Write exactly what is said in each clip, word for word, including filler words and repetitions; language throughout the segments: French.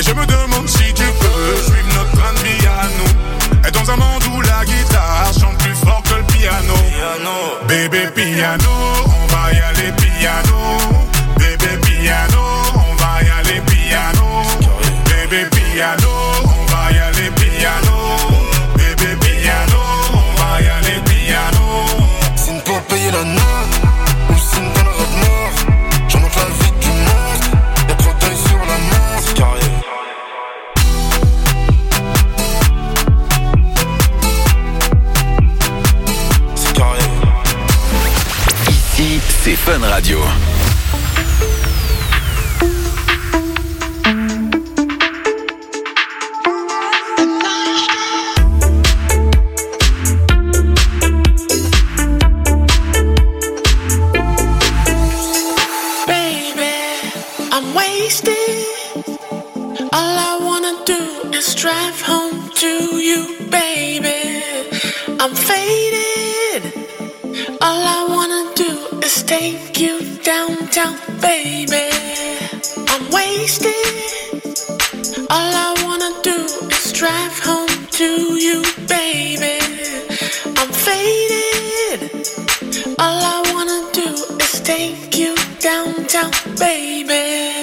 Et je me demande si tu peux suivre notre train de vie à nous. Et dans un monde où la guitare chante plus fort que le piano. Piano. Bébé piano, on va y aller piano. Bébé piano, on va y aller piano. Bébé piano, on va y aller piano. Bébé piano, on va y aller piano. C'est une pour payer la note, ou c'est une dans le rap mort. J'en montre la vie du monstre, y'a trop d'œil sur la mort. C'est carré. C'est carré. Ici, c'est Fun Radio. Drive home to you, baby. I'm faded. All I wanna do is take you downtown, baby. I'm wasted. All I wanna do is drive home to you, baby. I'm faded. All I wanna do is take you downtown, baby.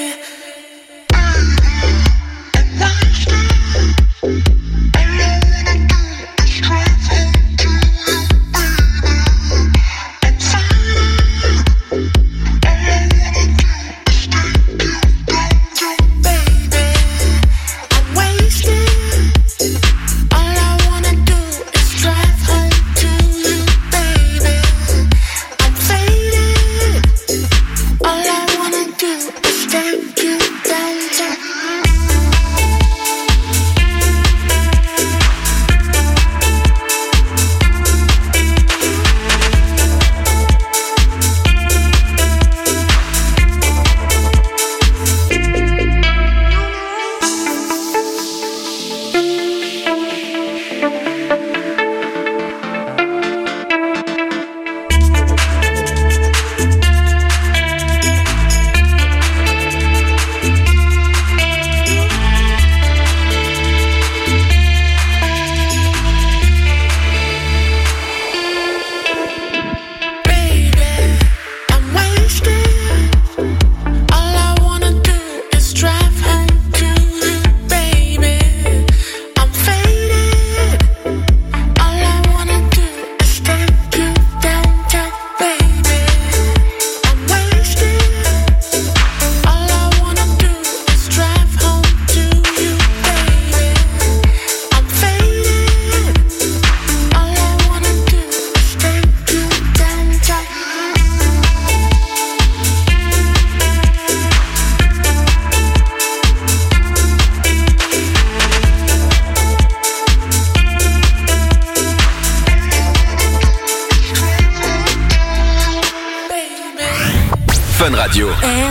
Fun Radio.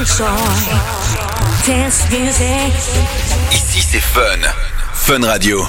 Ici c'est Fun. Fun Radio.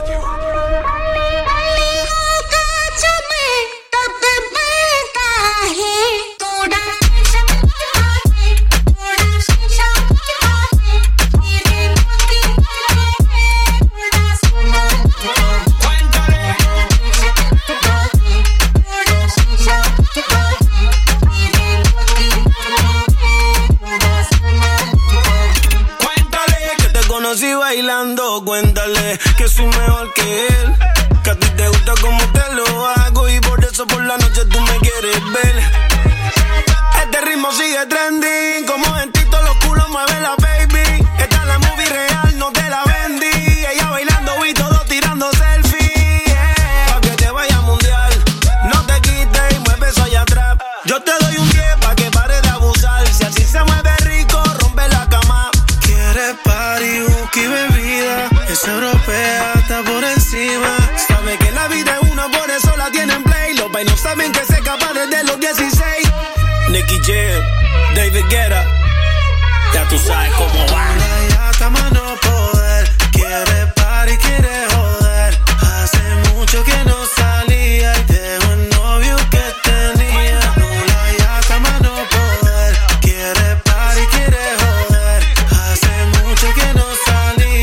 Bailando, cuéntale que soy mejor que él, que a ti te gusta como te lo hago y por eso por la noche tú me quieres ver. Este ritmo sigue trending, como en Tito los culos mueve la baby. Esta es la movie real, no te la vendí. Ella bailando y todo tirando selfie, yeah. Pa' que te vaya mundial, no te quites y mueve eso allá atrás. Yo te doy un diez pa' que pare de abusar. Si así se mueve rico, rompe la cama. Quiere party, whisky, bebida. Es europea, está por encima. Sabe que la vida es una, por eso la tienen play. Los vainos saben que se escapa desde los dieciséis. Nicky Jam, David Guetta. Ya tú sabes cómo va. Ya está más no poder. Quiere party, quiere joder. Hace mucho que no salía y dejó el novio que tenía. Ya está más no poder. Quiere party, quiere joder. Hace mucho que no salía.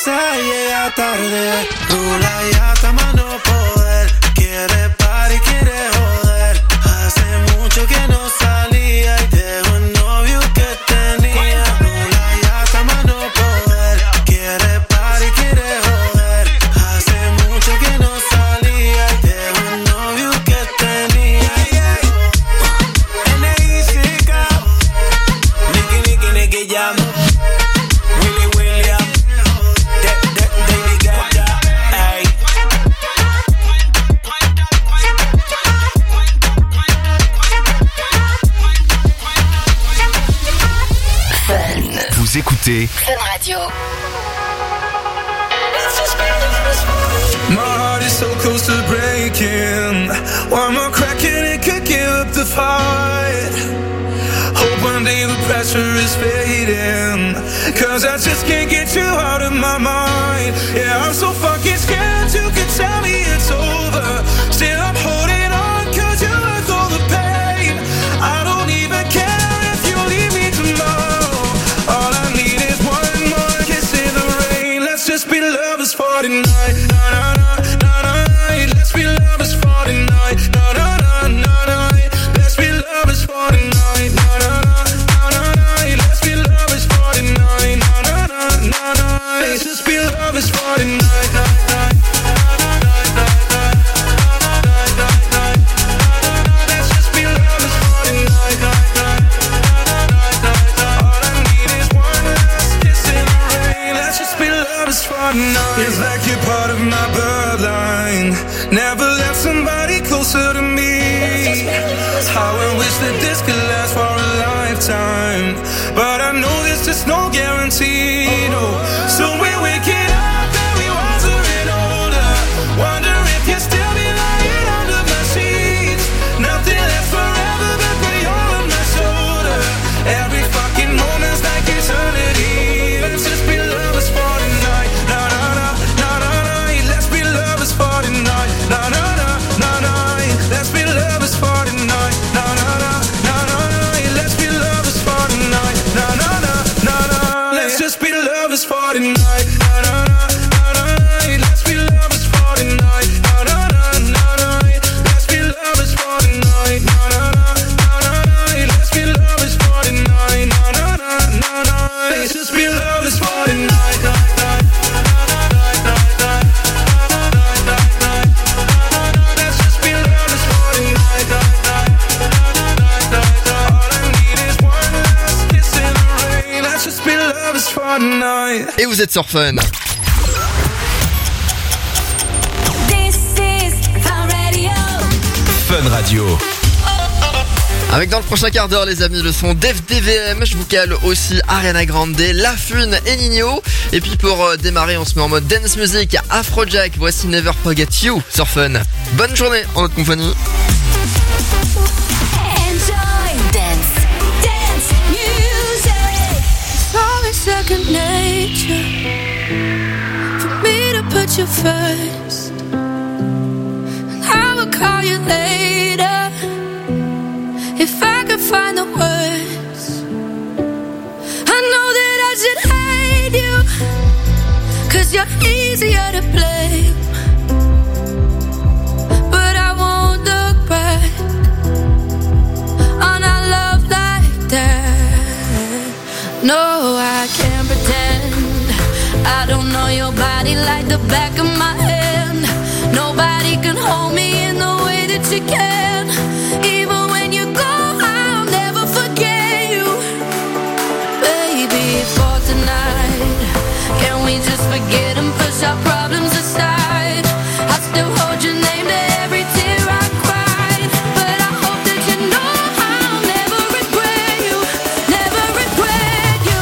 casa y llega tarde. Rula y hasta más no poder. Quiere party, quiere joder. Hace mucho que no salía y dejó el novio que tenía. Rula y hasta más no poder. Quiere party, quiere joder. Hace mucho que no salía y dejó el novio que tenía. N I C K Nicky, Nicky, Nicky Jam. Willy William. David Guetta. Ay. Vous écoutez Fun Radio. My heart is so close to breaking. One more crack and it could give up the fight. Hope one day the pressure is fading. Cause I just can't get you out of my mind. Yeah, I'm so fucking scared you could tell me it's over. Still I'm holding on cause you're worth all the pain. I don't even care if you leave me tomorrow. All I need is one more kiss in the rain. Let's just be lovers for tonight. Na na na na na. Let's be lovers for tonight. Na na na na na. Let's be lovers for tonight. Na na na na na. Let's be lovers for tonight. Na na na na na. Let's just be lovers for tonight. Na na na na na. Let's just be lovers for tonight. Na na na na. All I need is one last kiss in the rain. Let's just be lovers for tonight. It's like you're part of my bloodline. Never left somebody closer to me. How I wish that this could last for a lifetime. But I know there's just no guarantee, no. So we're waking up and we wondering older. Wonder if you still be lying under my sheets. Nothing lasts forever but when you're on my shoulder. Every fucking moment's like eternity. Let's just be lovers for tonight. Na na na na na na. Let's be lovers for tonight. Na na na na na. Let's be lovers for tonight. Na na na na na. Let's be lovers for tonight. Na na na na na. Let's just be lovers for tonight. Na na na na na. Let's be lovers for tonight. Na na na na na. Let's be lovers for tonight. Na na na na na. Let's be lovers for tonight. Na na na na na. Let's just be lovers for tonight. Na na na na na. Let's just be lovers for tonight. All I need is one last kiss in the rain. Let's just be lovers for tonight. Et vous êtes sur Fun. This is Fun Radio. Fun Radio. Avec dans le prochain quart d'heure les amis le son d'F D V M. Je vous cale aussi Ariana Grande, La Fune et Nino. Et puis pour euh, démarrer on se met en mode dance music. Afrojack, voici Never Forget You sur Fun. Bonne journée en notre compagnie. Enjoy dance, dance music. It's always second nature for me to put you first. And I will call you later if I could find the words. I know that I should hate you, cause you're easier to blame. But I won't look back on our love like that. No, I can't pretend I don't know your body like the back of my hand. Nobody can hold me in the way that you can. Even when you go, I'll never forget you. Baby, for tonight, can we just forget and push our problems aside? I still hold your name to every tear I cried. But I hope that you know I'll never regret you. Never regret you.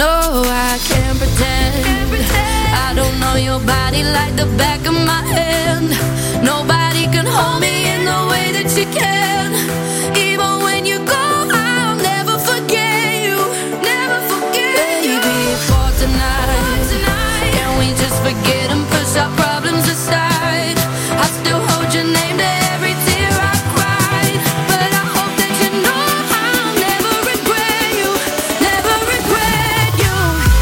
No, I can't pretend. I don't know your body like the back of my hand. Nobody can hold me in the way that you can. Even when you go, I'll never forget you. Never forget you. Baby, for tonight, can we just forget and push our problems aside? I still hold your name to every tear I cried. But I hope that you know I'll never regret you. Never regret you.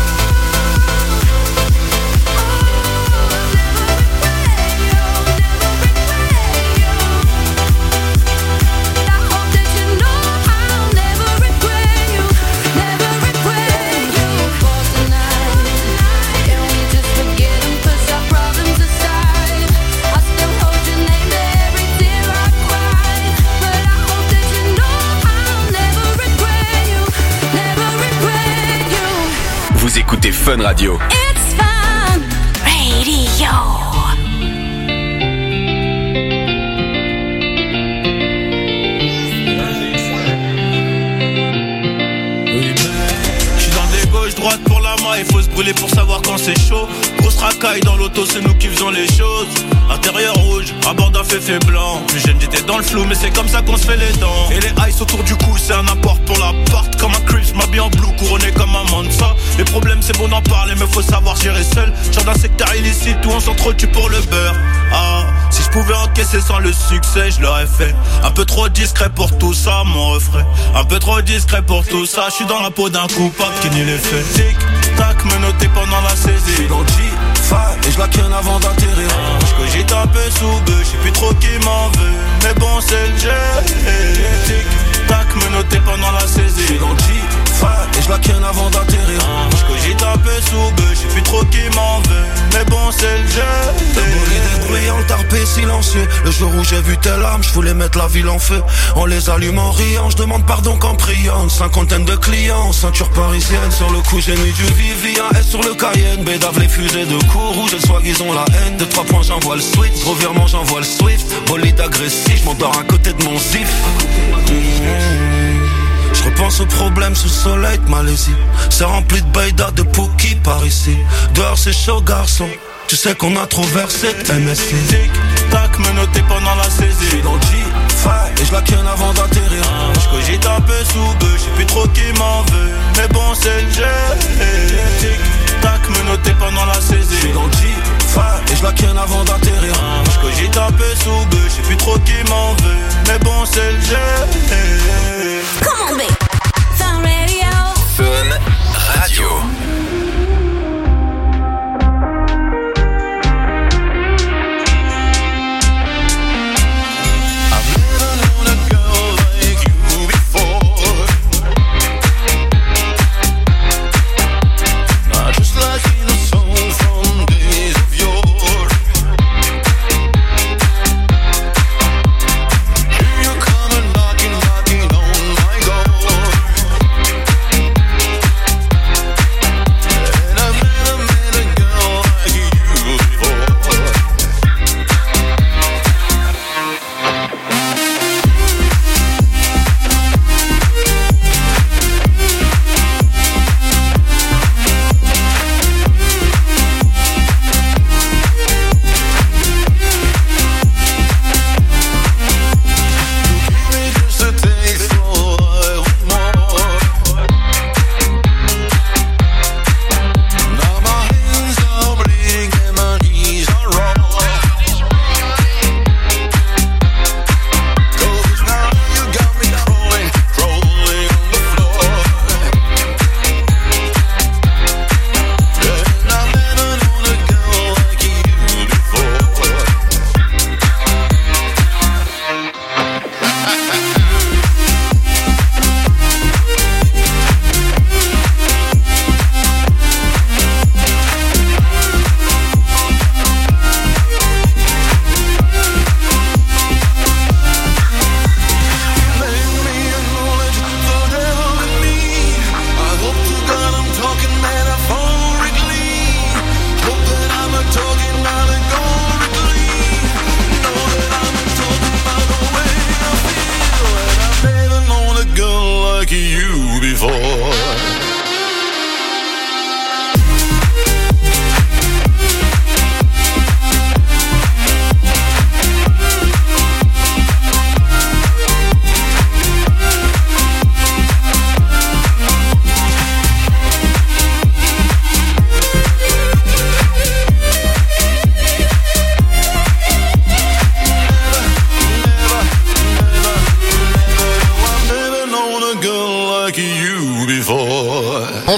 Vous écoutez Fun Radio. It's Fun Radio. J'suis dans des gauches droites pour la main, il faut se brûler pour savoir quand c'est chaud. Grosse racaille dans l'auto, c'est nous qui faisons les choses. Intérieur rouge, à bord d'un féfé blanc. Plus jeune j'étais dans le flou, mais c'est comme ça qu'on se fait les dents. Et les ice autour du cou, c'est un apport pour la porte. Comme un Crips, m'habille en blue, couronné comme un Mansa. Les problèmes c'est bon d'en parler, mais faut savoir gérer seul. Genre d'un secteur illicite où on s'entretue pour le beurre. Ah, si je pouvais encaisser sans le succès, je l'aurais fait. Un peu trop discret pour tout ça, mon refrain. Un peu trop discret pour tout ça, je suis dans la peau d'un coupable qui nie les faits. Tic, tac, me noter pendant la saisie. Dans G cinq et je la ken avant d'atterrir. Je cogite un peu sous bœuf, je sais plus trop qui m'en veut. Mais bon c'est le jeu. Tic, tac, me noter pendant la saisie. Dans G cinq et je la ken avant d'atterrir. Je cogite un peu sous bœuf, je sais plus trop qui m'en veut. Mais bon c'est le jeu. Le bolide bruyant, tarpé silencieux. Le jour où j'ai vu telle âme, je voulais mettre la ville en feu. On les allume en riant, je demande pardon qu'en priant. Une cinquantaine de clients, ceinture parisienne. Sur le coup j'ai mis du Vivi, un S sur le Cayenne. Bédave les fusées de coups rouges, et soit qu'ils ont la haine. De trois points j'envoie le switch, revirement j'envoie le Swift. Bolide agressif, je m'endors à côté de mon zif. Mmh. Je repense aux problèmes sous le soleil de Malaisie. C'est rempli de baïda, de Pookie par ici. Dehors c'est chaud garçon, tu sais qu'on a trop versé de M S C. Tic, tac, me noter pendant la saisie. Dans G cinq et je la ken avant d'atterrir. Je cogite un peu sous bœuf, je sais plus trop qui m'en veut. Mais bon c'est le jeu. Tic, tac, me noter pendant la saisie. Dans G cinq et je la ken avant d'atterrir. Je cogite un peu sous bœuf, je sais plus trop qui m'en veut. Mais bon c'est le jeu. Come on, babe. Fun Radio. Fun Radio. Coming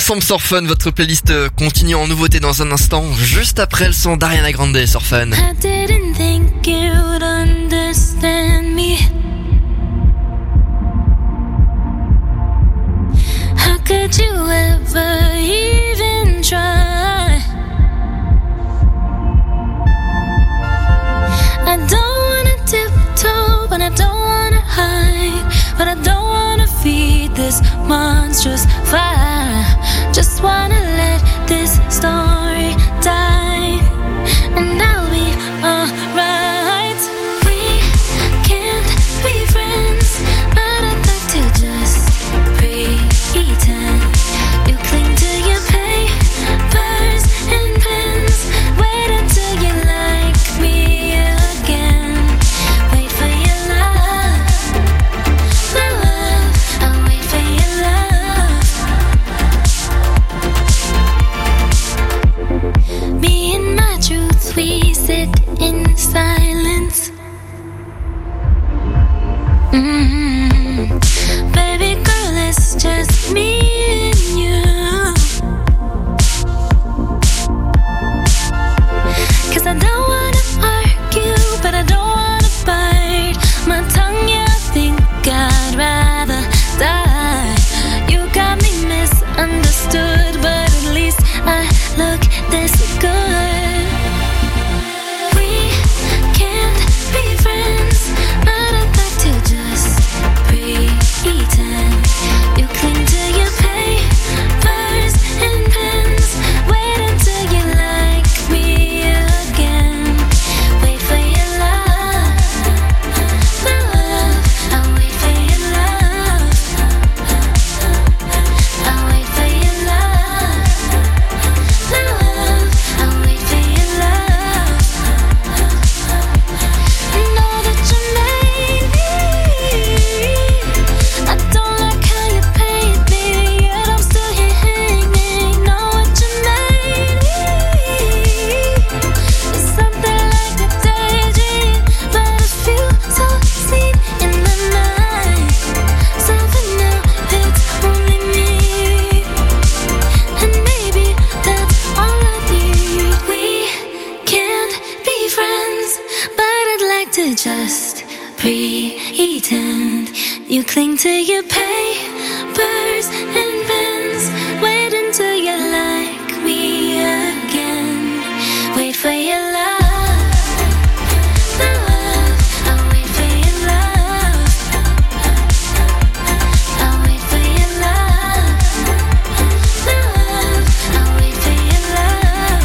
ensemble sur Fun, votre playlist continue en nouveauté dans un instant, juste après le son d'Ariana Grande sur Fun. I didn't think you'd understand me. How could you ever even try? I don't wanna tiptoe, but I don't wanna hide, but I don't wanna feed this monstrous fire. Just wanna let this story die, and I'll be alright. We can't be friends, but I'd like to just pretend. You cling to your papers and pens. Wait until you like me again. Wait for your love, my love. I'll wait for your love. Me and my truth, we sit in silence. Mm-hmm. Baby girl, it's just me and you. 'Cause I don't wanna argue, but I don't wanna bite my tongue, yeah, I think I'd rather die. You got me misunderstood, but at least I look this good. We can't be friends, but I'd like to just pretend. You cling to your papers and pens. Wait until you like me again. Wait for your love, my love. I'll wait for your love. I'll wait for your love, my love. I'll wait for your love. Know that you made me. I don't like how you paint me, yet I'm still here hanging. Know what you made me. It's something like a daydream, but it feels so seen in the night. Something now, it's only me, and maybe that's all I need. We can't be friends, but I'd like to just pretend. You cling to your papers and pens. Wait until you like me again. Wait for your love, my love. I'll wait for your love. I'll wait for your love, my love. I'll wait for your love.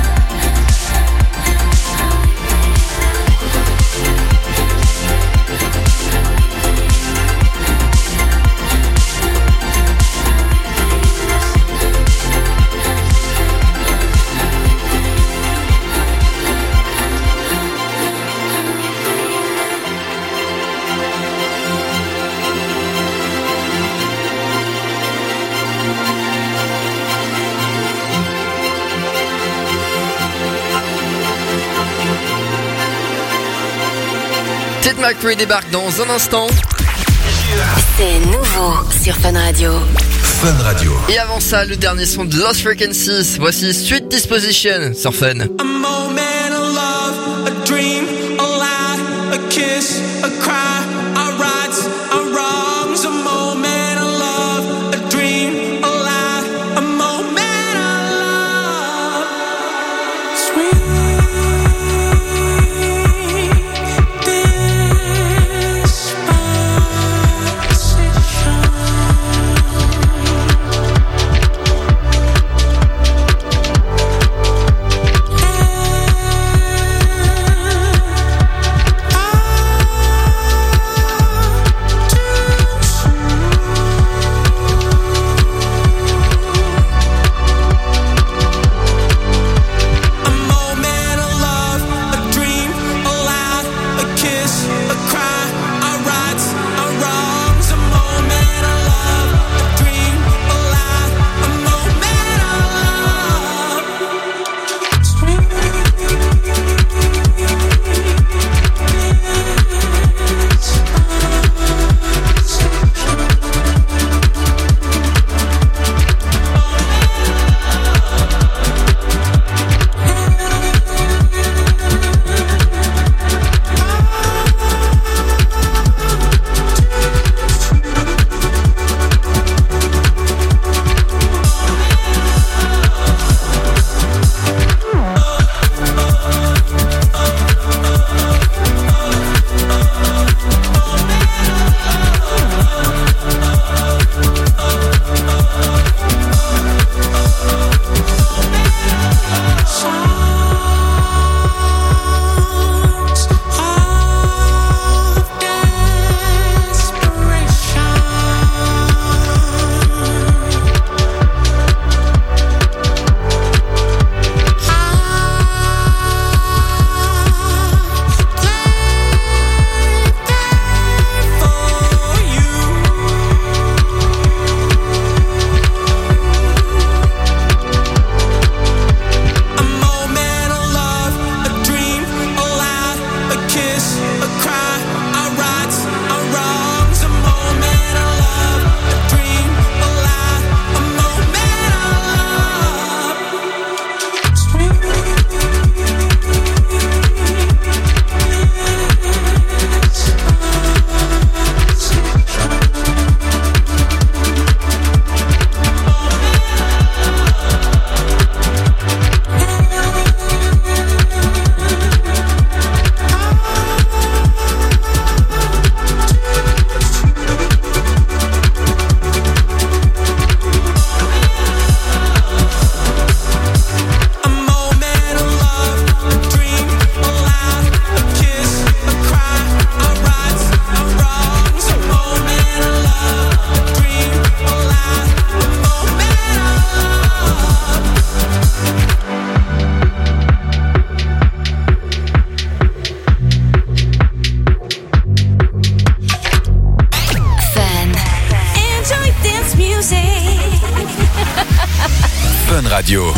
Ted McRae débarque dans un instant. C'est nouveau sur Fun Radio. Fun Radio. Et avant ça, le dernier son de Lost Frequencies. Voici Sweet Disposition sur Fun. A moment of love, a dream, a lie, a kiss, a cry, our rights, our wrongs. A moment of love, a dream, a lie, a moment of love. Sweet disposition. Radio.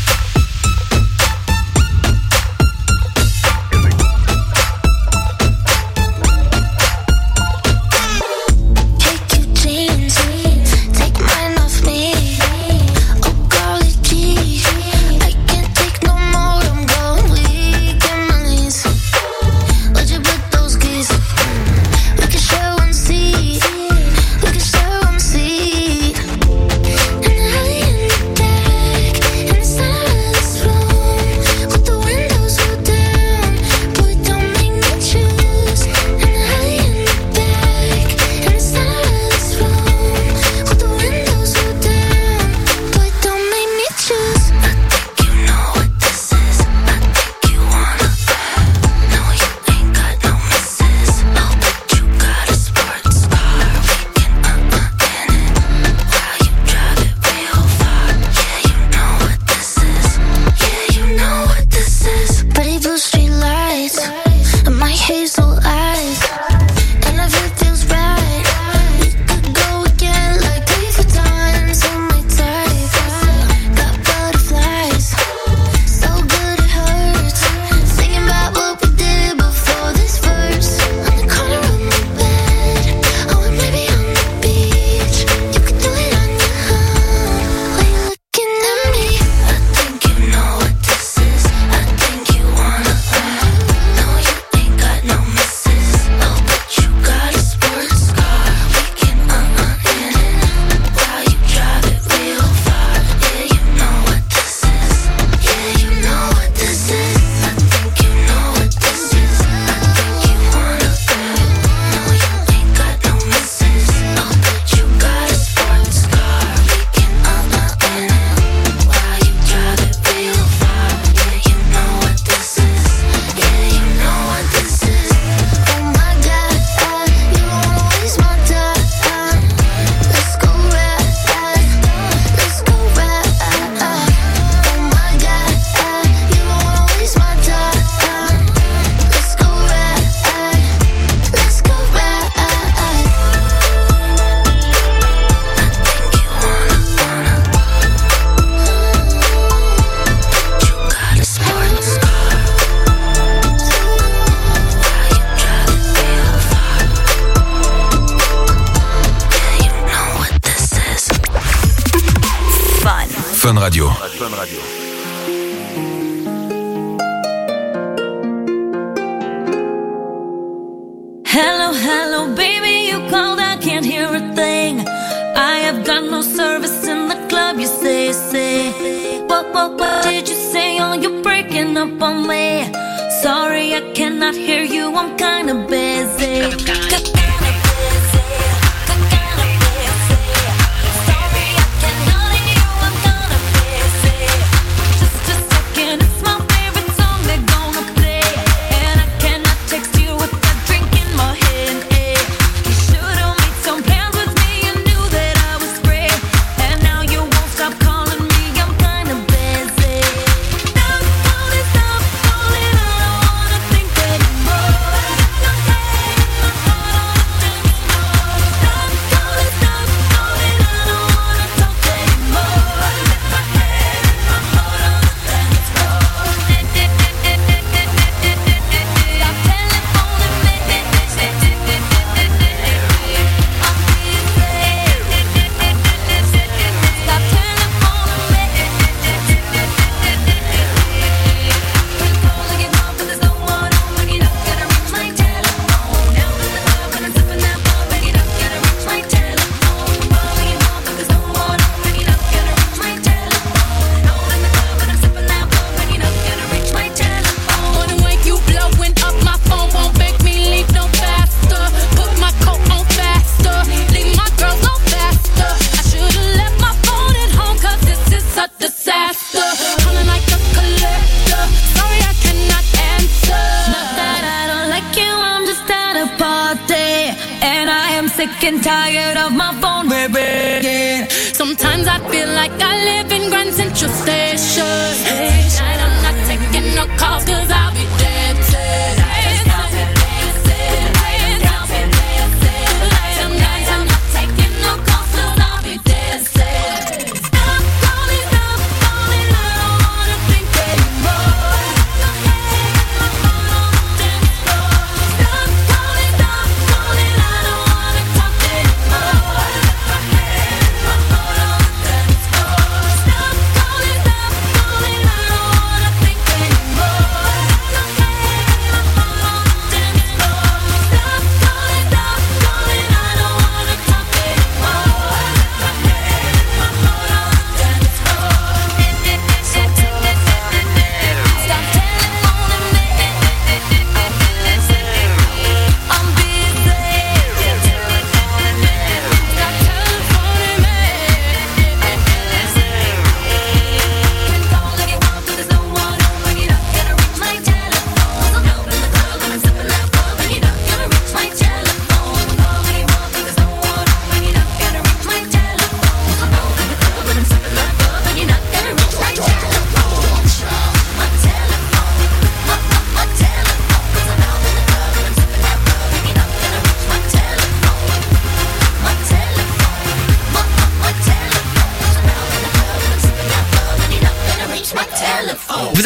Fun Radio. Fun Radio. Hello, hello, baby, you called, I can't hear a thing. I have got no service in the club, you say, say. What, what, what did you say? Oh, you're breaking up on me. Sorry, I cannot hear you, I'm kinda busy. sick and tired of my phone ringing. Sometimes I feel like I live in Grand Central Station. Tonight I'm not taking no calls cause I'll be dancing. Stop calling, stop calling.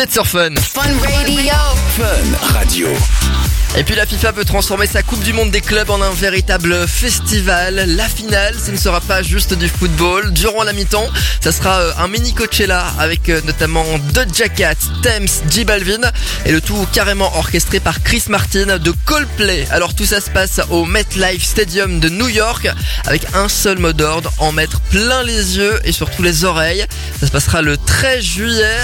êtes sur Fun. Fun Radio. Fun Radio. Et puis la FIFA veut transformer sa Coupe du Monde des clubs en un véritable festival. La finale, ce ne sera pas juste du football. Durant la mi-temps, ça sera un mini Coachella avec notamment Doja Cat, Thames, J Balvin et le tout carrément orchestré par Chris Martin de Coldplay. Alors tout ça se passe au MetLife Stadium de New York avec un seul mot d'ordre, en mettre plein les yeux et surtout les oreilles. Ça se passera le treize juillet.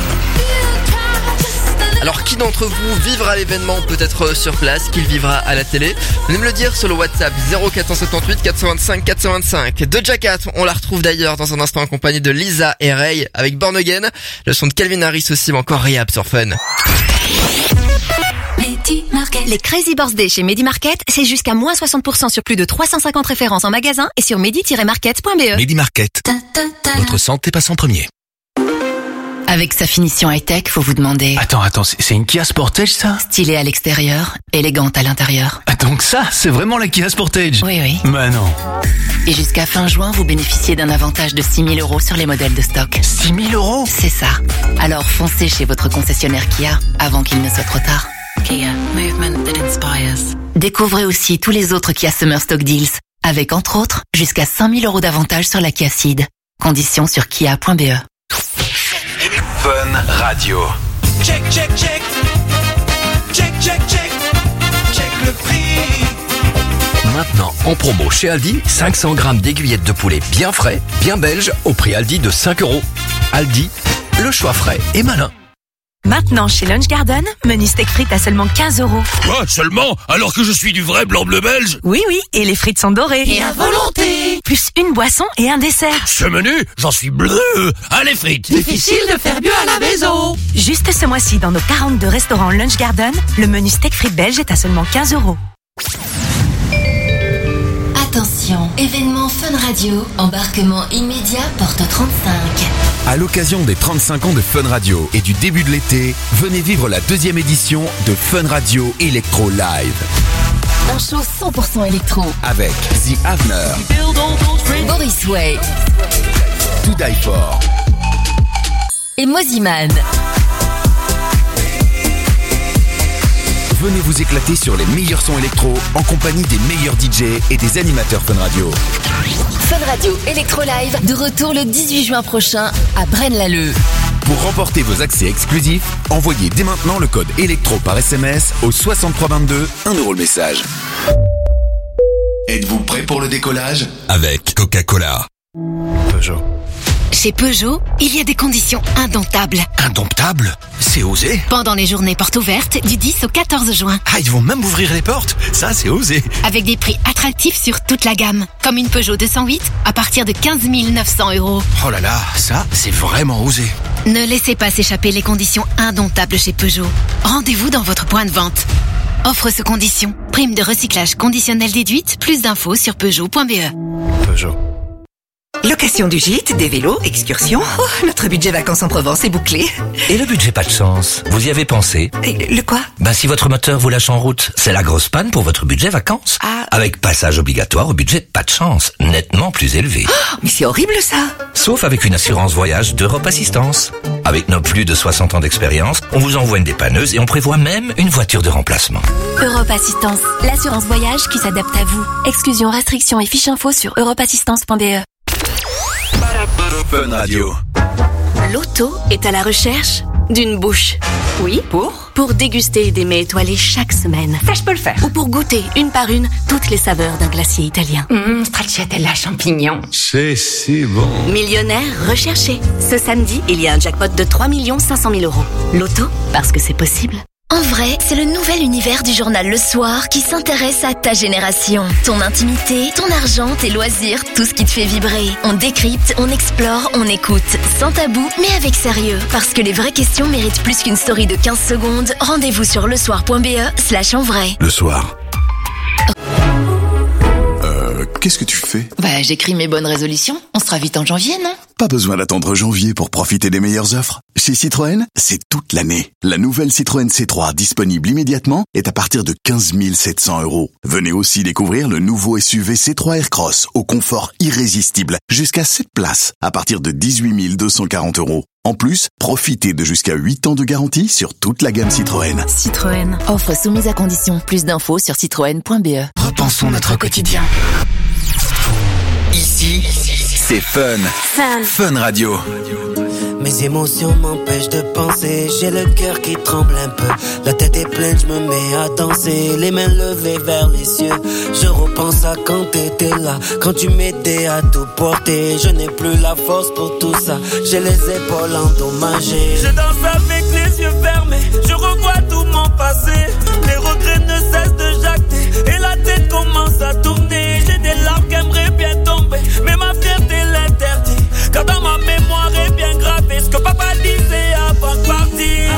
Alors qui d'entre vous vivra l'événement peut-être sur place, qu'il vivra à la télé? Venez me le dire sur le WhatsApp zéro quatre cent soixante-huit quatre cent vingt-cinq quatre cent vingt-cinq. Doja Cat, on la retrouve d'ailleurs dans un instant en compagnie de Lisa et Ray avec Born Again. Le son de Calvin Harris aussi, mais encore Rehab sur Fun. Les Crazy Birthday chez Medi Market, c'est jusqu'à moins soixante pour cent sur plus de trois cent cinquante références en magasin et sur medi tiret market point b e. Medi Market. Votre santé passe en premier. Avec sa finition high-tech, faut vous demander... Attends, attends, c'est une Kia Sportage, ça? Stylée à l'extérieur, élégante à l'intérieur. Ah, donc ça, c'est vraiment la Kia Sportage? Oui, oui. Bah non. Et jusqu'à fin juin, vous bénéficiez d'un avantage de six mille euros sur les modèles de stock. six mille euros? C'est ça. Alors foncez chez votre concessionnaire Kia avant qu'il ne soit trop tard. Kia, movement that inspires. Découvrez aussi tous les autres Kia Summer Stock Deals, avec entre autres, jusqu'à cinq mille euros d'avantage sur la Kia Ceed. Conditions sur kia point b e. Fun Radio. Check, check, check. Check, check, check. Check le prix. Maintenant, en promo chez Aldi, cinq cents grammes d'aiguillettes de poulet bien frais, bien belge, au prix Aldi de cinq euros. Aldi, le choix frais et malin. Maintenant, chez Lunch Garden, menu steak frites à seulement quinze euros. Quoi, seulement? Alors que je suis du vrai blanc-bleu belge? Oui, oui, et les frites sont dorées. Et à volonté. Plus une boisson et un dessert. Ce menu, j'en suis bleu. Allez, frites. Difficile de faire mieux à la maison. Juste ce mois-ci, dans nos quarante-deux restaurants Lunch Garden, le menu steak frites belge est à seulement quinze euros. Attention, événement Fun Radio, embarquement immédiat, porte trente-cinq. À l'occasion des trente-cinq ans de Fun Radio et du début de l'été, venez vivre la deuxième édition de Fun Radio Electro Live. Un show cent pour cent électro. Avec The Avener, Boris Way To Die For et Moziman. Venez vous éclater sur les meilleurs sons électro en compagnie des meilleurs D J et des animateurs Fun Radio. Fun Radio Electro Live, de retour le dix-huit juin prochain à Braine-l'Alleud. Pour remporter vos accès exclusifs, envoyez dès maintenant le code électro par S M S au soixante-trois vingt-deux, un euro le message. Êtes-vous prêt pour le décollage? Avec Coca-Cola. Peugeot. Chez Peugeot, il y a des conditions indomptables. Indomptable? C'est osé. Pendant les journées portes ouvertes du dix au quatorze juin. Ah, ils vont même ouvrir les portes? Ça, c'est osé. Avec des prix attractifs sur toute la gamme. Comme une Peugeot deux cent huit à partir de quinze mille neuf cents euros. Oh là là, ça, c'est vraiment osé. Ne laissez pas s'échapper les conditions indomptables chez Peugeot. Rendez-vous dans votre point de vente. Offre sous conditions. Prime de recyclage conditionnelle déduite. Plus d'infos sur peugeot point b e. Peugeot. Location du gîte, des vélos, excursions. Oh, notre budget vacances en Provence est bouclé. Et le budget pas de chance, vous y avez pensé? Et le quoi? Ben si votre moteur vous lâche en route, c'est la grosse panne pour votre budget vacances. Ah. Avec passage obligatoire au budget pas de chance, nettement plus élevé. Oh, mais c'est horrible ça. Sauf avec une assurance voyage d'Europe Assistance. Avec nos plus de soixante ans d'expérience, on vous envoie une dépanneuse et on prévoit même une voiture de remplacement. Europe Assistance, l'assurance voyage qui s'adapte à vous. Exclusion, restrictions et fiches info sur europe assistance point b e. Fun Radio. L'auto est à la recherche d'une bouche. Oui, pour? Pour déguster des mets étoilés chaque semaine. Ça, je peux le faire. Ou pour goûter une par une toutes les saveurs d'un glacier italien. Mmh, stracciatella champignon. C'est si bon. Millionnaire recherché. Ce samedi, il y a un jackpot de trois millions cinq cent mille euros. L'auto, parce que c'est possible. En vrai, c'est le nouvel univers du journal Le Soir qui s'intéresse à ta génération. Ton intimité, ton argent, tes loisirs, tout ce qui te fait vibrer. On décrypte, on explore, on écoute. Sans tabou, mais avec sérieux. Parce que les vraies questions méritent plus qu'une story de quinze secondes. Rendez-vous sur lesoir point b e slash en vrai. Le soir. Euh, qu'est-ce que tu fais? Bah, j'écris mes bonnes résolutions. On sera vite en janvier, non? Pas besoin d'attendre janvier pour profiter des meilleures offres. Chez Citroën, c'est toute l'année. La nouvelle Citroën C trois disponible immédiatement est à partir de quinze mille sept cents euros. Venez aussi découvrir le nouveau S U V C trois Aircross au confort irrésistible. Jusqu'à sept places à partir de dix-huit mille deux cent quarante euros. En plus, profitez de jusqu'à huit ans de garantie sur toute la gamme Citroën. Citroën. Offre soumise à condition. Plus d'infos sur citroën point b e. Repensons notre quotidien. Ici, c'est Fun. Fun. Fun Radio. Mes émotions m'empêchent de penser, j'ai le cœur qui tremble un peu. La tête est pleine, je me mets à danser, les mains levées vers les cieux. Je repense à quand t'étais là, quand tu m'aidais à tout porter. Je n'ai plus la force pour tout ça, j'ai les épaules endommagées. Je danse avec les yeux fermés, je revois tout mon passé. Les regrets ne cessent de jacter, et la tête commence à tourner. J'ai des larmes qui aimeraient bien tomber, mais ma fierté l'interdit. Car dans ma mémoire est bien gravé ce que papa disait avant de partir.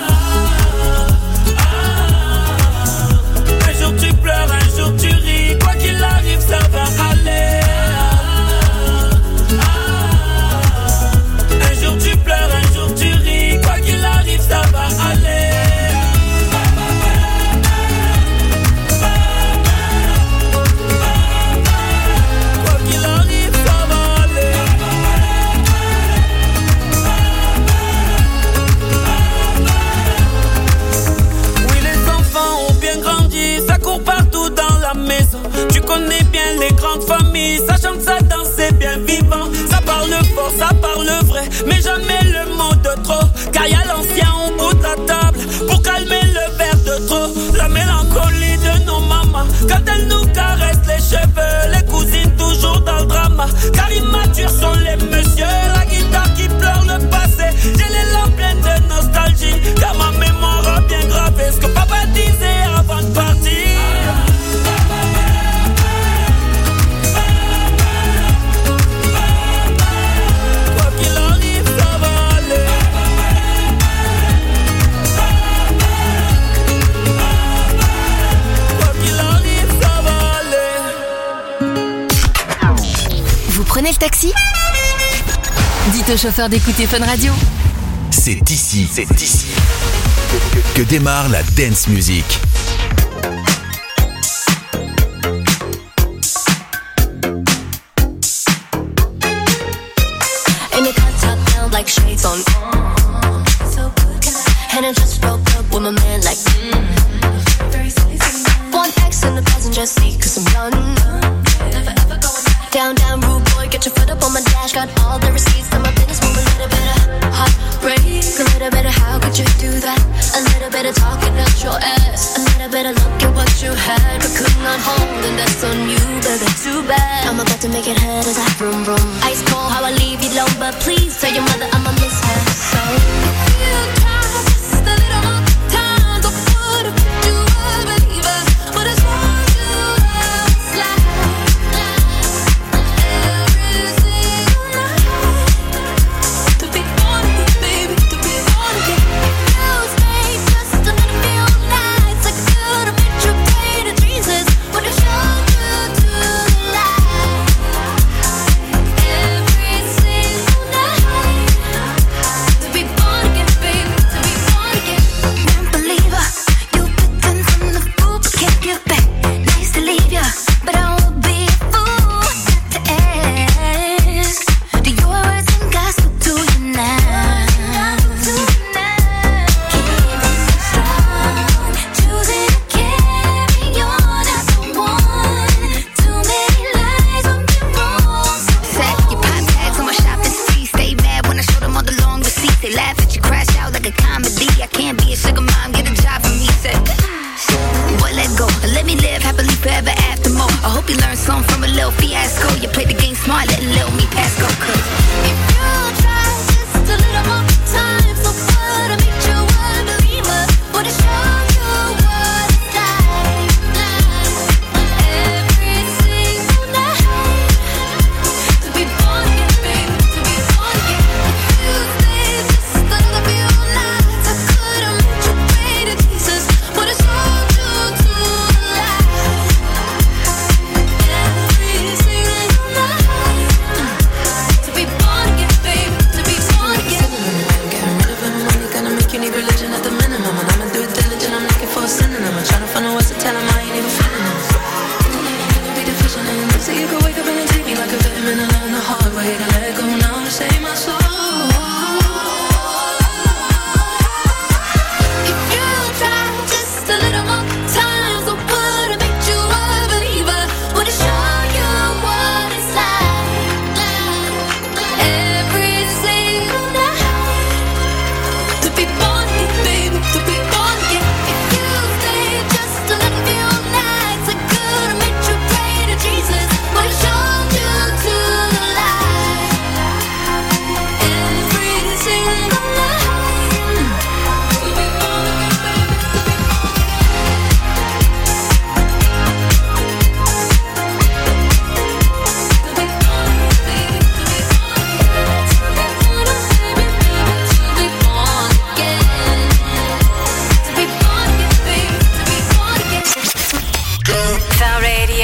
Un jour tu pleures, un jour tu ris, quoi qu'il arrive ça va aller. Un jour tu pleures, un jour tu ris, quoi qu'il arrive ça va aller. Tu connais bien les grandes familles, ça chante, ça danse, c'est bien vivant. Ça parle fort, ça parle vrai, mais jamais le mot de trop. Car y'a l'ancien au bout de la table, pour calmer le verre de trop. La mélancolie de nos mamans, quand elles nous caressent les cheveux. Les cousines toujours dans le drama, car immatures sont les messieurs. La guitare qui pleure le passé, j'ai les larmes pleines de nostalgie. Car ma mémoire a bien gravé ce que papa disait avant de partir. Prenez le taxi? Dites au chauffeur d'écouter Fun Radio. C'est ici, c'est ici que, que démarre la dance music. And it got top down like shades on. So good. And I just broke up with my man like mm. Very sweet. One X in the passenger seat cause I'm done. Never ever going back. Down, down, rude boy, get your foot up on my dash. Got all the receipts, and my business move a little bit of heartbreak. A little bit of how could you do that? A little bit of talking out your ass. A little bit of look at what you had, but could not hold, and that's on you, baby. Too bad. I'm about to make it head as I vroom vroom. Ice cold, how I leave you alone, but please tell your mother I'ma miss her. So few times, just a little more time, don't put a you a believer, but it's hard to love slide.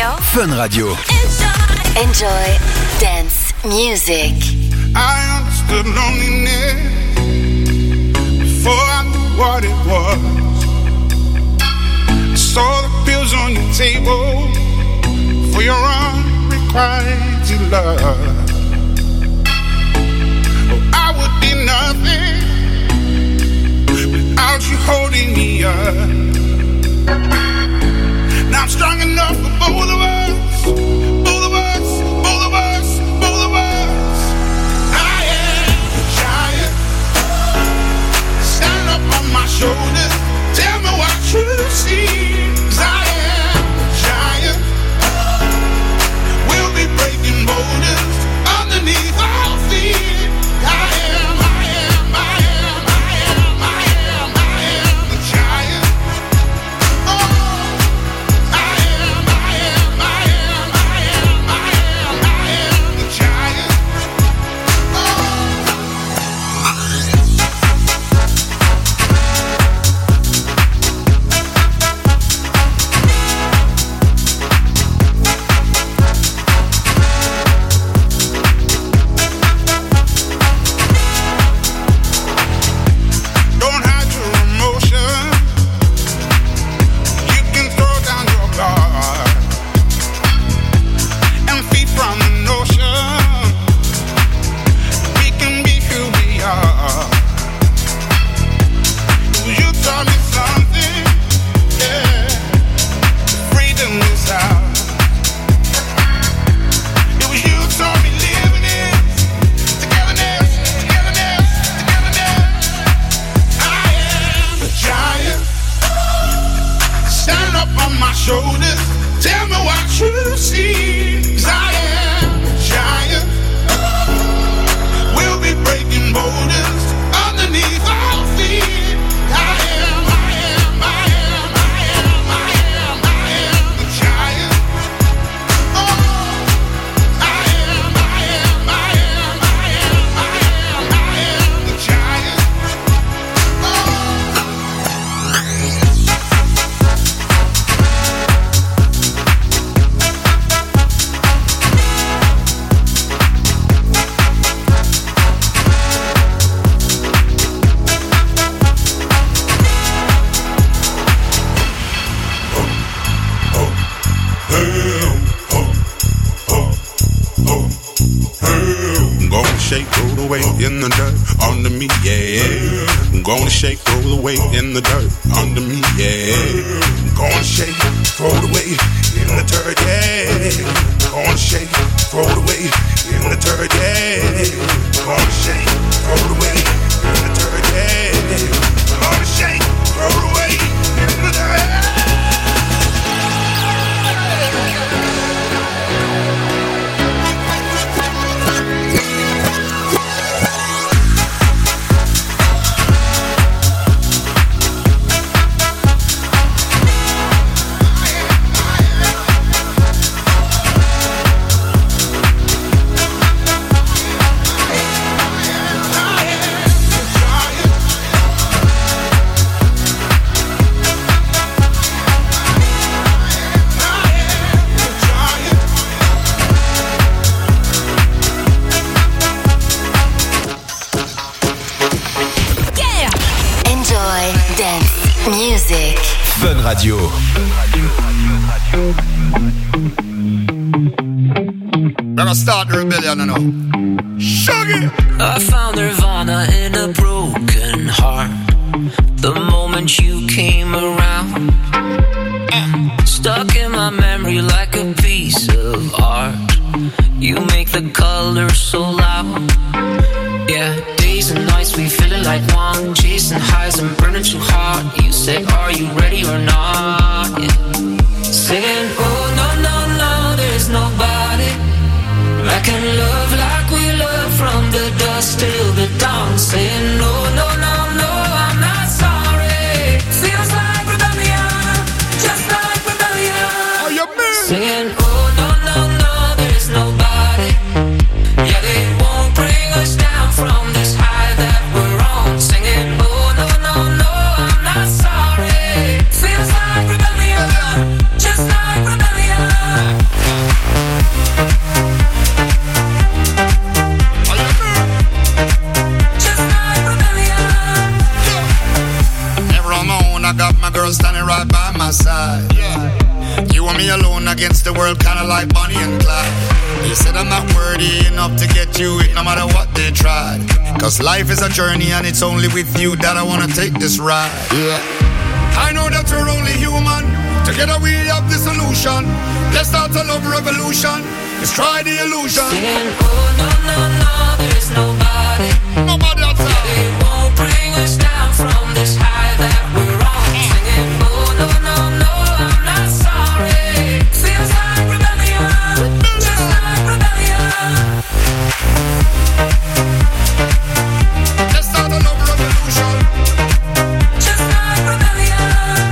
Radio. Fun Radio. Enjoy. Enjoy dance music. I understood loneliness before I knew what it was. I saw the pills on your table for your unrequited love. Oh, I would be nothing without you holding me up. Now I'm strong enough for both of us, both of us, both of us, both of us. I am a giant. Stand up on my shoulders. Tell me what you see. 'Cause I am a giant. We'll be breaking boulders underneath our feet. I am, I am, I am, I am, I am, I am a giant. In the dirt under me, yeah. I'm gonna shake, throw the weight in the dirt under me, yeah. I'm gonna shake, throw the weight in the dirt, yeah. I'm gonna shake, throw the weight in the dirt, yeah. I'm gonna shake, throw the weight in the dirt, yeah. I'm gonna shake, throw the weight in the dirt. Music. Fun Radio. Gonna start the rebellion now. Shuggy! I found Nirvana in a broken heart. The moment you came around, stuck in my memory like a piece of art. You make the colors so loud. Yeah, days and nights we feeling like one, chasing highs and burning too hard. You say, are you ready or not? Yeah. Singing, oh no, no, no, there's nobody I can love like we love from the dusk till the dawn. Saying, no, no, no, no, I'm not sorry. Feels like rebellion, just like rebellion. Are you mean? Singing, oh no, no, no, there's nobody. Yeah, they won't bring us down from this high that we're on. Singing, oh no, no, no, I'm not sorry. Feels like rebellion, just like rebellion. alone against the world, kinda like Bonnie and Clyde. They said I'm not worthy enough to get you it, no matter what they tried. Cause life is a journey and it's only with you that I wanna take this ride. Yeah. I know that we're only human. Together we have the solution. Let's start a love revolution. Let's try the illusion. Singing, oh no, no, no, there's nobody. Nobody outside. They won't bring us down from this high that we're on. Singing, oh no, no, no, I'm not sorry. Feels like rebellion, just like rebellion. Let's start a love revolution. Just like rebellion.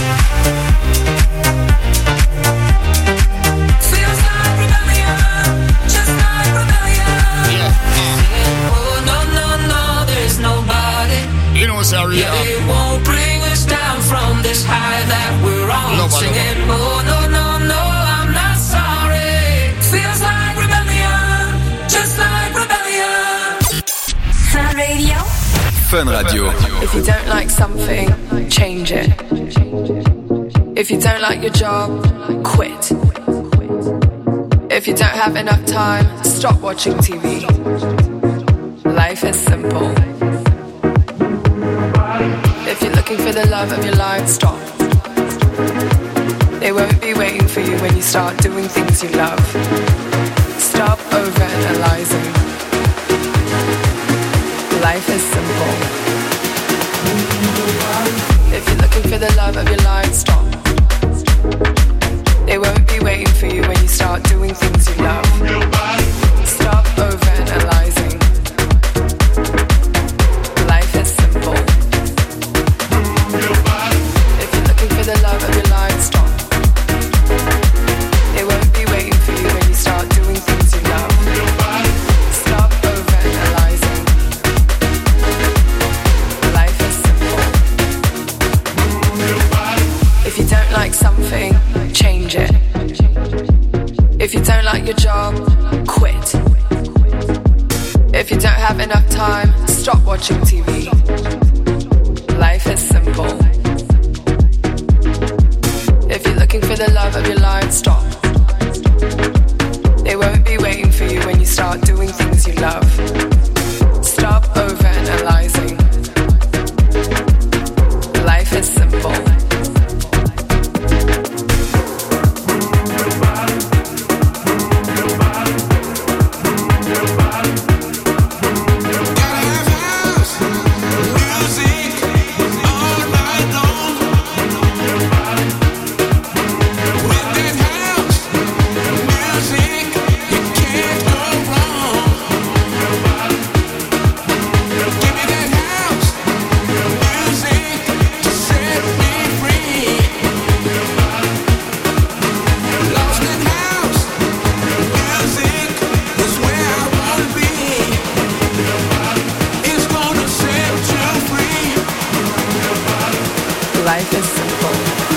Feels like rebellion, just like rebellion. Yeah. Singing, oh no, no, no, there's nobody. You know what's our Yeah, they won't bring us down from this high that we're on. Love, Singing, oh no, no, no, I'm not sorry. Feels like rebellion, just like rebellion. Fun Radio. Fun Radio. If you don't like something, change it. If you don't like your job, quit. If you don't have enough time, stop watching T V. Life is simple. If you're looking for the love of your life, stop. They won't be waiting for you when you start doing things you love. Stop overanalyzing. Life is simple. If you're looking for the love of your life, stop. They won't be waiting for you when you start doing things you love. Stop overanalyzing. Life is simple. If you're looking for the love of your life, stop. They won't be waiting for you when you start doing things you love. Stop overanalyzing. Life is simple. If you don't like something, change it. If you don't like your job, quit. If you don't have enough time, stop watching T V. Life is simple. If you're looking for the love of your life, stop. They won't be waiting for you when you start doing things you love. Stop overanalyzing. Life is simple. Life is simple.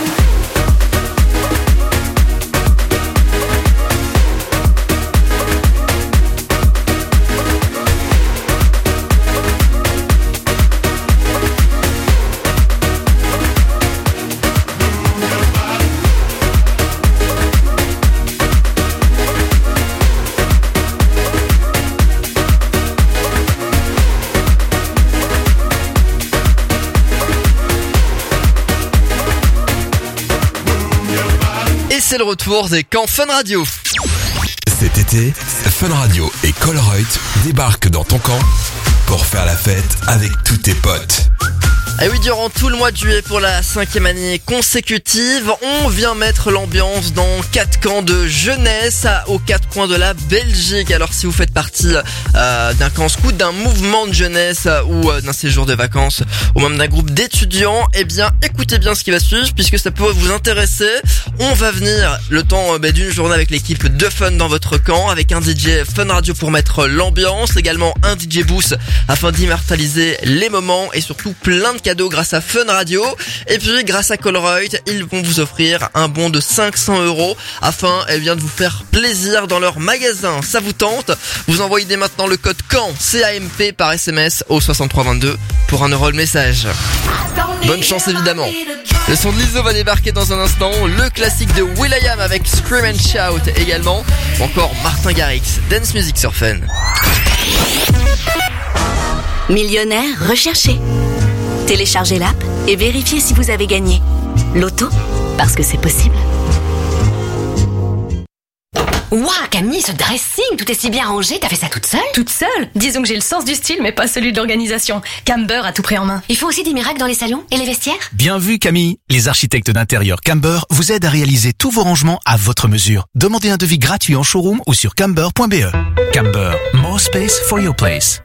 C'est le retour des camps Fun Radio. Cet été, Fun Radio et Colruyt débarquent dans ton camp pour faire la fête avec tous tes potes. Et oui, durant tout le mois de juillet pour la cinquième année consécutive, on vient mettre l'ambiance dans quatre camps de jeunesse aux quatre coins de la Belgique. Alors si vous faites partie euh, d'un camp scout, d'un mouvement de jeunesse ou euh, d'un séjour de vacances ou même d'un groupe d'étudiants, eh bien écoutez bien ce qui va suivre puisque ça peut vous intéresser. On va venir le temps euh, bah, d'une journée avec l'équipe de Fun dans votre camp, avec un D J Fun Radio pour mettre l'ambiance, également un D J Boost afin d'immortaliser les moments et surtout plein de cadeaux grâce à Fun Radio. Et puis grâce à Colruyt, ils vont vous offrir un bon de cinq cents euros afin eh bien, de vous faire plaisir dans leur magasin. Ça vous tente? Vous envoyez dès maintenant le code C A M, C A M P par S M S au soixante-trois vingt-deux pour un euro le message. Bonne chance évidemment. Le son de Lizzo va débarquer dans un instant. Le classique de will.i.am avec Scream and Shout également. Ou encore Martin Garrix, Dance Music sur Fun. Millionnaire recherché. Téléchargez l'app et vérifiez si vous avez gagné. Loto, parce que c'est possible. Ouah, Camille, ce dressing, tout est si bien rangé, t'as fait ça toute seule? Toute seule? Disons que j'ai le sens du style, mais pas celui de l'organisation. Camber a tout pris en main. Il faut aussi des miracles dans les salons et les vestiaires? Bien vu, Camille. Les architectes d'intérieur Camber vous aident à réaliser tous vos rangements à votre mesure. Demandez un devis gratuit en showroom ou sur camber point b e. Camber, more space for your place.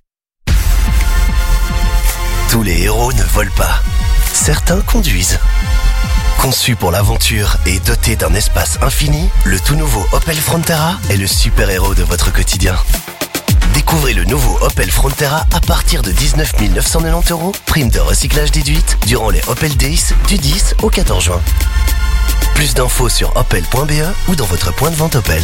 Tous les héros ne volent pas. Certains conduisent. Conçu pour l'aventure et doté d'un espace infini, le tout nouveau Opel Frontera est le super-héros de votre quotidien. Découvrez le nouveau Opel Frontera à partir de dix-neuf mille neuf cent quatre-vingt-dix euros, prime de recyclage déduite, durant les Opel Days du dix au quatorze juin. Plus d'infos sur opel point b e ou dans votre point de vente Opel.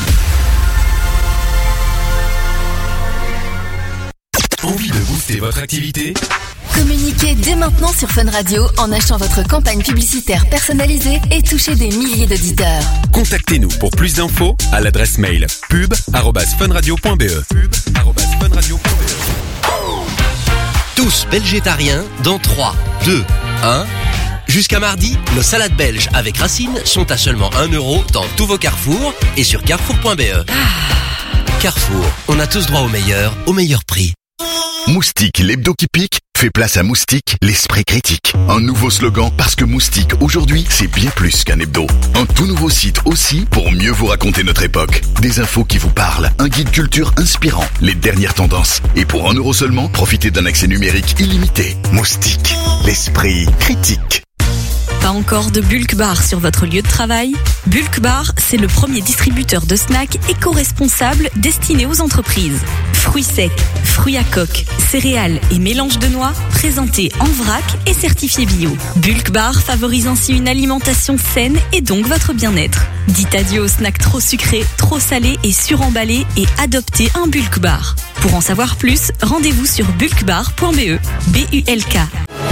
Envie de booster votre activité ? Communiquez dès maintenant sur Fun Radio en achetant votre campagne publicitaire personnalisée et touchez des milliers d'auditeurs. Contactez-nous pour plus d'infos à l'adresse mail pub arobase funradio point b e. pub arobase funradio point b e. Tous végétariens dans trois, deux, un. Jusqu'à mardi, nos salades belges avec racines sont à seulement un euro dans tous vos carrefours et sur carrefour point b e. Carrefour, on a tous droit au meilleur, au meilleur prix. Moustique, l'hebdo qui pique, fait place à Moustique, l'esprit critique. Un nouveau slogan parce que Moustique, aujourd'hui, c'est bien plus qu'un hebdo. Un tout nouveau site aussi pour mieux vous raconter notre époque. Des infos qui vous parlent, un guide culture inspirant, les dernières tendances. Et pour un euro seulement, profitez d'un accès numérique illimité. Moustique, l'esprit critique. Pas encore de Bulk Bar sur votre lieu de travail? Bulk Bar, c'est le premier distributeur de snacks éco-responsable destiné aux entreprises. Fruits secs, fruits à coque, céréales et mélanges de noix présentés en vrac et certifiés bio. Bulk Bar favorise ainsi une alimentation saine et donc votre bien-être. Dites adieu aux snacks trop sucrés, trop salés et suremballés et adoptez un Bulk Bar. Pour en savoir plus, rendez-vous sur bulk bar point b e. B U L K.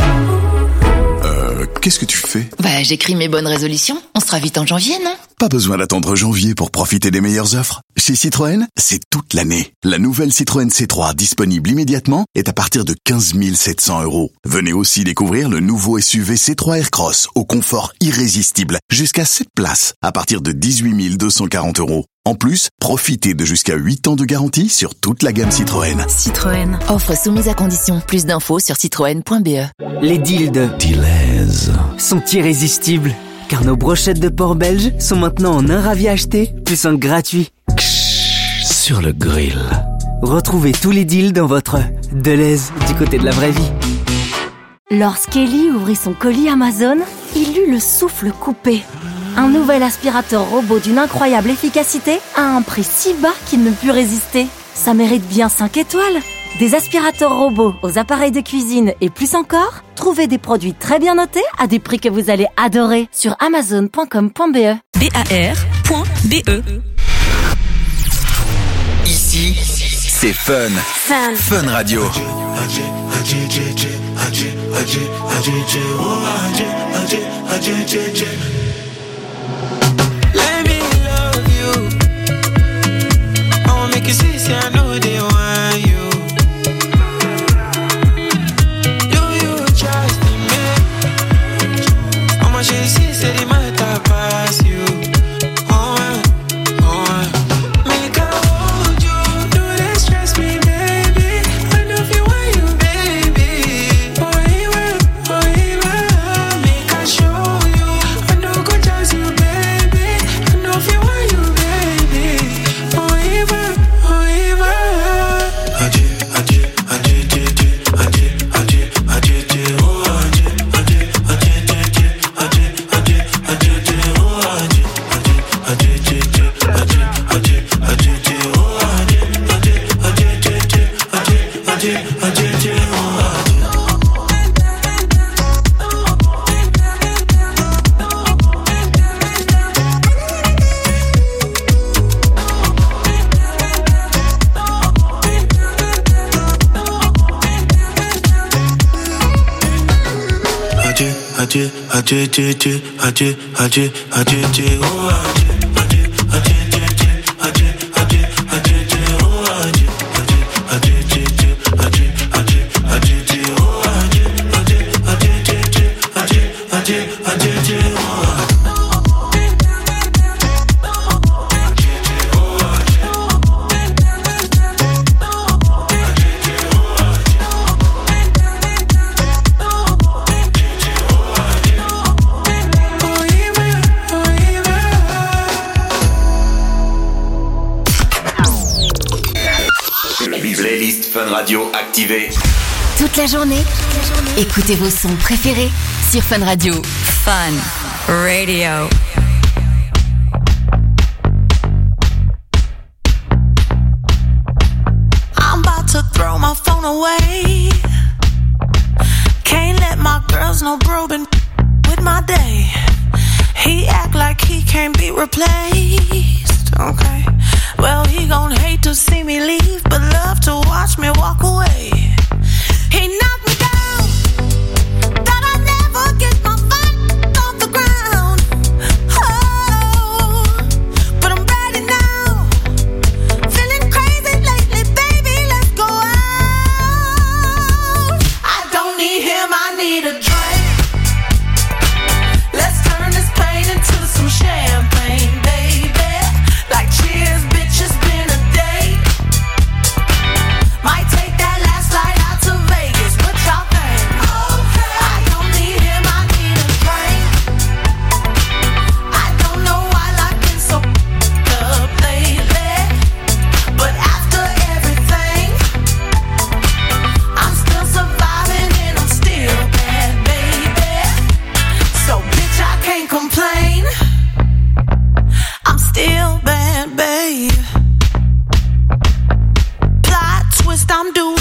Euh, qu'est-ce que tu fais? Bah, j'écris mes bonnes résolutions. On sera vite en janvier, non? Pas besoin d'attendre janvier pour profiter des meilleures offres. Chez Citroën, c'est toute l'année. La nouvelle Citroën C trois disponible immédiatement est à partir de quinze mille sept cents euros. Venez aussi découvrir le nouveau S U V C trois Aircross au confort irrésistible, jusqu'à sept places, à partir de dix-huit mille deux cent quarante euros. En plus, profitez de jusqu'à huit ans de garantie sur toute la gamme Citroën. Citroën. Offre soumise à condition. Plus d'infos sur citroën point b e. Les deals de Deleuze sont irrésistibles, car nos brochettes de porc belge sont maintenant en un ravi acheté, plus un gratuit. Ksh, sur le grill. Retrouvez tous les deals dans votre Deleuze du côté de la vraie vie. Lorsqu'Ellie ouvrit son colis Amazon, il eut le souffle coupé. Un nouvel aspirateur robot d'une incroyable efficacité à un prix si bas qu'il ne put résister. Ça mérite bien cinq étoiles. Des aspirateurs robots aux appareils de cuisine et plus encore, trouvez des produits très bien notés à des prix que vous allez adorer sur amazon point com point b e. B A R point B E. Ici, c'est Fun. Fun. Fun Radio. Let me love you. I wanna make you see, see, I know they want you. Do you trust in me? How much you see, say the matter pass you. Oh, oh, make I hold you. Do they stress me, baby? I know if you want you, baby. Oh, even, oh, even. Make I show you. I know Adje, adje, adje, adje, adje, oh adje, adje, adje, adje, adje, adje, adje, oh adje, adje, adje, adje, adje, adje, oh adje, adje, adje, adje, adje, adje, oh. Playlist Fun Radio activée. Toute la journée, écoutez vos sons préférés sur Fun Radio. Fun Radio. I'm about to throw my phone away. Can't let my girls know bro been with my day. He act like he can't be replaced. Okay. Well, he gon' hate to see me leave, but love to watch me walk away. He knocked me down, thought I'd never get my feet off the ground. Oh, but I'm ready now. Feeling crazy lately, baby, let's go out. I don't need him, I need a drink. Let's turn this pain into some champagne, baby. Like cheers, bitch, it's been a day. Might take that last flight out to Vegas. What y'all think? Okay. I don't need him, I need a drink. I don't know why life been so up lately, but after everything, I'm still surviving and I'm still bad, baby. So bitch, I can't complain. I'm still bad, babe. Plot twist, I'm doing